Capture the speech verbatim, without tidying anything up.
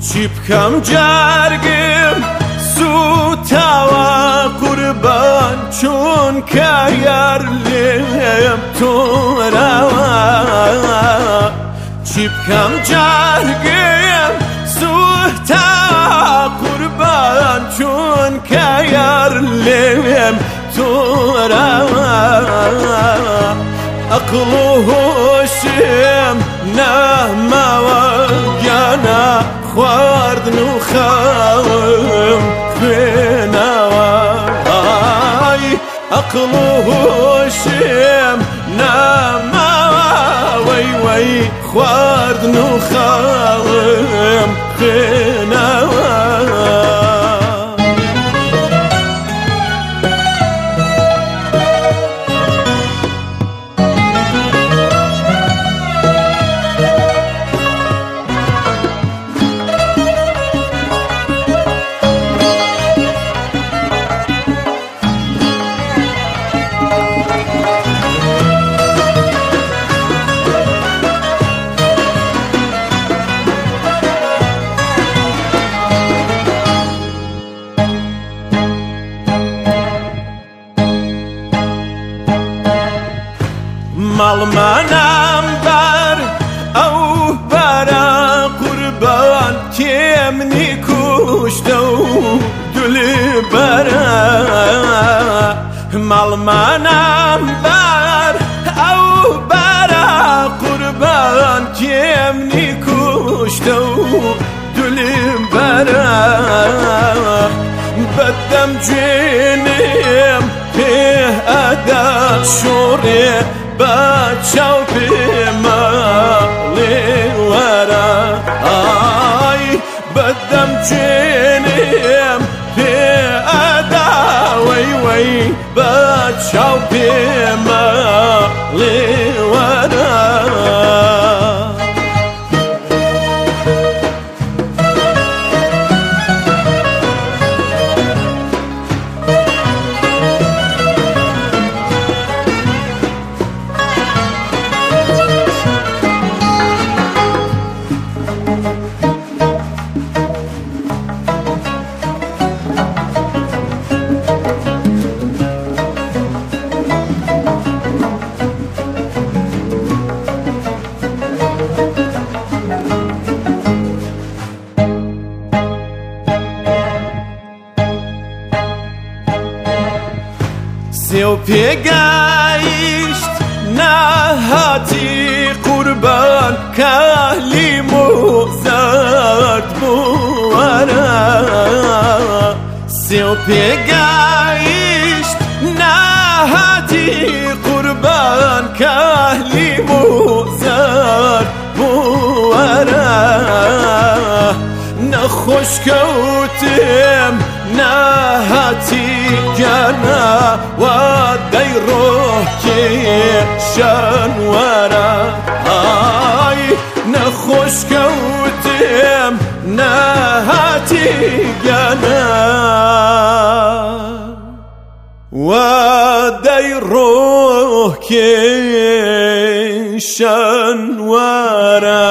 چی بکەم جارگم سوتاوە قوربان چونکە یار لێم تۆراوە چی بکەم جارگم سوتاوە قوربان چونکە یار لێم تۆراوە عەقڵ و هۆشم نەماوە گیانە خواردن و خاوم خوێناوە عەقڵ و هۆشم نەماوە وەی وەی خواردن و خاوم خوێناوە ماڵمانم بەر ئەو بەرە قوربان کێمنی کوشتە و دولبەرە ماڵمانم بەر ئەو بەرە قوربان کێمنی کوشتە و دولبەرە بەدەم گوێنێم پێ ئەدا شۆڕێ بچاو بما لورا آی بدم جنیم پی ادا وی وی بچاو بما لورا سێو پێگایشت ناهاتی قوربان کەلیم و زەرد بووەرە سێو پێگایشت ناهاتی قوربان کەلیم و زەرد بووەرە نەخۆشکەوتم ناهاتی گیانە وا دەی ڕۆکێشان وەرە ئای نەخۆشکەوتم ناهاتی گیانە وا دەی ڕۆکێشان وەرە